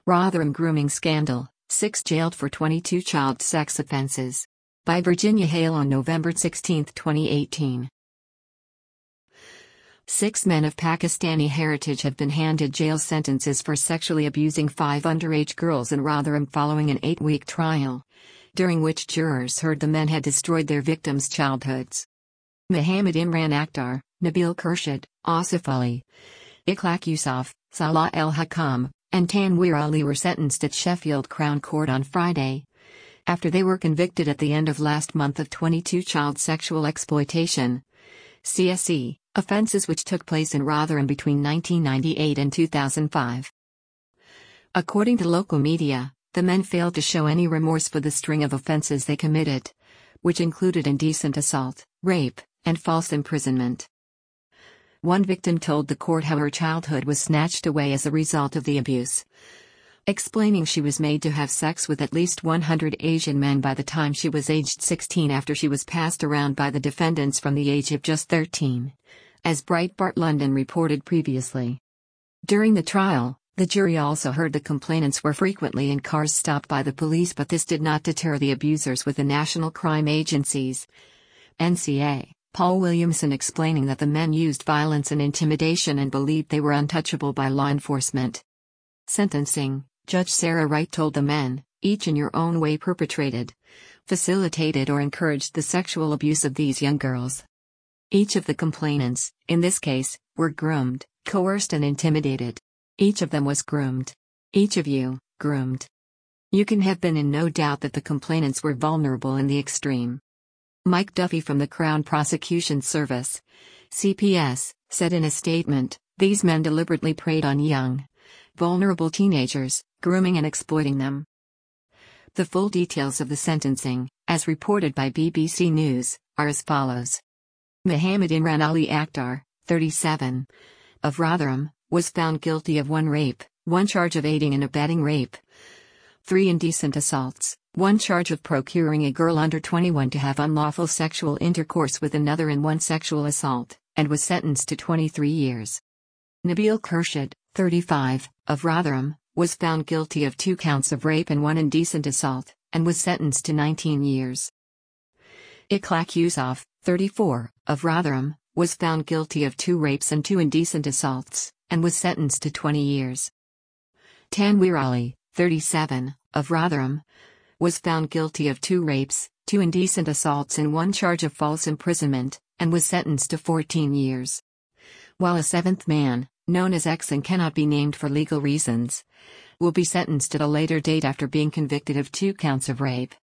Rotherham grooming scandal, 6 jailed for 22 child sex offenses. By Virginia Hale on November 16, 2018. 6 men of Pakistani heritage have been handed jail sentences for sexually abusing 5 underage girls in Rotherham following an 8-week trial, during which jurors heard the men had destroyed their victims' childhoods. Muhammad Imran Akhtar, Nabil Khurshid, Asif Ali, Ikhlaq Yusuf, Salah El Hakam, and Tanweer Ali were sentenced at Sheffield Crown Court on Friday, after they were convicted at the end of last month of 22 child sexual exploitation (CSE) offences which took place in Rotherham between 1998 and 2005. According to local media, the men failed to show any remorse for the string of offences they committed, which included indecent assault, rape, and false imprisonment. One victim told the court how her childhood was snatched away as a result of the abuse, explaining she was made to have sex with at least 100 Asian men by the time she was aged 16 after she was passed around by the defendants from the age of just 13, as Breitbart London reported previously. During the trial, the jury also heard the complainants were frequently in cars stopped by the police, but this did not deter the abusers, with the National Crime Agency's NCA, Paul Williamson, explaining that the men used violence and intimidation and believed they were untouchable by law enforcement. Sentencing, Judge Sarah Wright told the men, each in your own way perpetrated, facilitated or encouraged the sexual abuse of these young girls. Each of the complainants, in this case, were groomed, coerced and intimidated. Each of them was groomed. Each of you, groomed. You can have been in no doubt that the complainants were vulnerable in the extreme. Mike Duffy from the Crown Prosecution Service, CPS, said in a statement, these men deliberately preyed on young, vulnerable teenagers, grooming and exploiting them. The full details of the sentencing, as reported by BBC News, are as follows. Muhammad Imran Ali Akhtar, 37, of Rotherham, was found guilty of 1 rape, 1 charge of aiding and abetting rape, 3 indecent assaults, 1 charge of procuring a girl under 21 to have unlawful sexual intercourse with another, and 1 sexual assault, and was sentenced to 23 years. Nabil Khurshid, 35, of Rotherham, was found guilty of 2 counts of rape and 1 indecent assault, and was sentenced to 19 years. Ikhlaq Yusuf, 34, of Rotherham, was found guilty of 2 rapes and 2 indecent assaults, and was sentenced to 20 years. Tanweer Ali, 37, of Rotherham, was found guilty of 2 rapes, 2 indecent assaults and 1 charge of false imprisonment, and was sentenced to 14 years. While a 7th man, known as X and cannot be named for legal reasons, will be sentenced at a later date after being convicted of 2 counts of rape.